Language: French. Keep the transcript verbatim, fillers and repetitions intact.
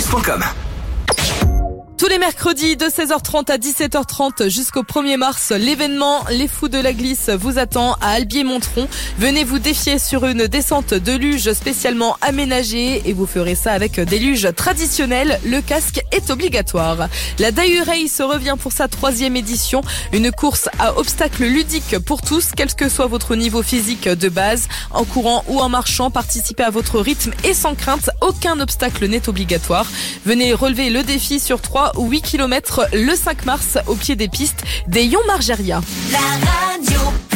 point com. Tous les mercredis de seize heures trente à dix-sept heures trente jusqu'au premier mars, l'événement Les Fous de la Glisse vous attend à Albier-Montron. Venez vous défier sur une descente de luge spécialement aménagée et vous ferez ça avec des luges traditionnelles. Le casque est obligatoire. La Dahu Race revient pour sa troisième édition. Une course à obstacles ludiques pour tous, quel que soit votre niveau physique de base. En courant ou en marchant, participez à votre rythme et sans crainte. Aucun obstacle n'est obligatoire. Venez relever le défi sur trois ou huit kilomètres le cinq mars au pied des pistes des Yon Margeria. La radio.